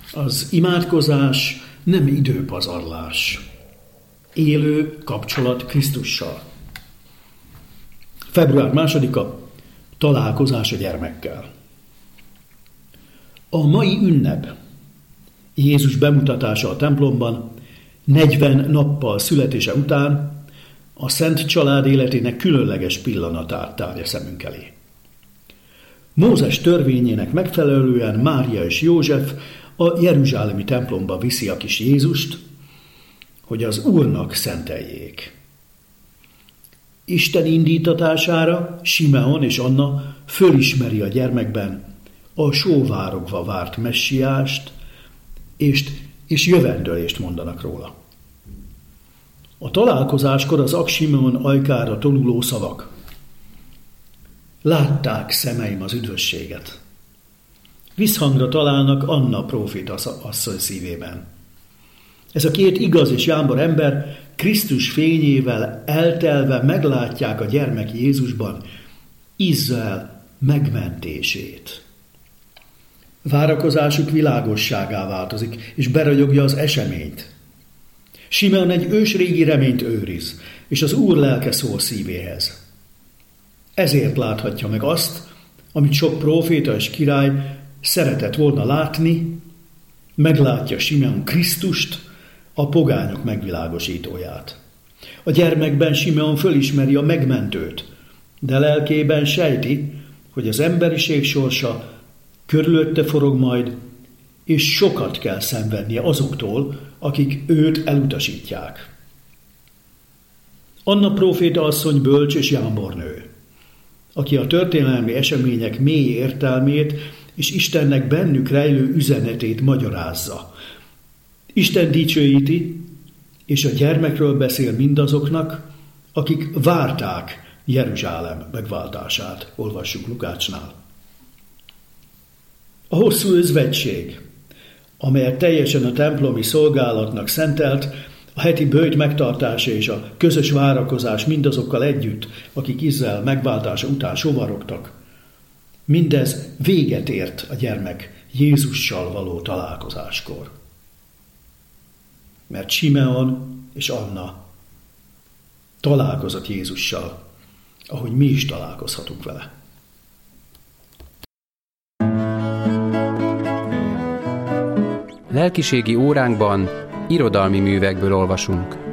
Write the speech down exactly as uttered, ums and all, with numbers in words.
Az imádkozás nem időpazarlás. Élő kapcsolat Krisztussal. február másodika. Találkozás a gyermekkel. A mai ünnep, Jézus bemutatása a templomban, negyven nappal születése után a Szent Család életének különleges pillanatát tárja szemünk elé. Mózes törvényének megfelelően Mária és József a jeruzsálemi templomba viszi a kis Jézust, hogy az Úrnak szenteljék. Isten indítatására Simeon és Anna fölismeri a gyermekben a sóvárogva várt messiást, és, és jövendőlést mondanak róla. A találkozáskor az Simeon ajkára toluló szavak. Látták szemeim az üdvösséget. Visszhangra találnak Anna próféta asszony szívében. Ez a két igaz és jámbor ember Krisztus fényével eltelve meglátják a gyermek Jézusban Izrael megmentését. Várakozásuk világosságá változik, és beragyogja az eseményt. Simeon egy ősrégi reményt őriz, és az Úr lelke szól szívéhez. Ezért láthatja meg azt, amit sok próféta és király szeretett volna látni, meglátja Simeon Krisztust, a pogányok megvilágosítóját. A gyermekben Simeon fölismeri a megmentőt, de lelkében sejti, hogy az emberiség sorsa körülötte forog majd, és sokat kell szenvednie azoktól, akik őt elutasítják. Anna próféta asszony bölcs és jámbornő, aki a történelmi események mély értelmét és Istennek bennük rejlő üzenetét magyarázza. Isten dicsőíti, és a gyermekről beszél mindazoknak, akik várták Jeruzsálem megváltását, olvassuk Lukácsnál. A hosszú özvegység, amelyet teljesen a templomi szolgálatnak szentelt, a heti böjt megtartása és a közös várakozás mindazokkal együtt, akik Izrael megváltása után sovarogtak, mindez véget ért a gyermek Jézussal való találkozáskor. Mert Simeon és Anna találkozott Jézussal, ahogy mi is találkozhatunk vele. Lelkiségi óránkban irodalmi művekből olvasunk.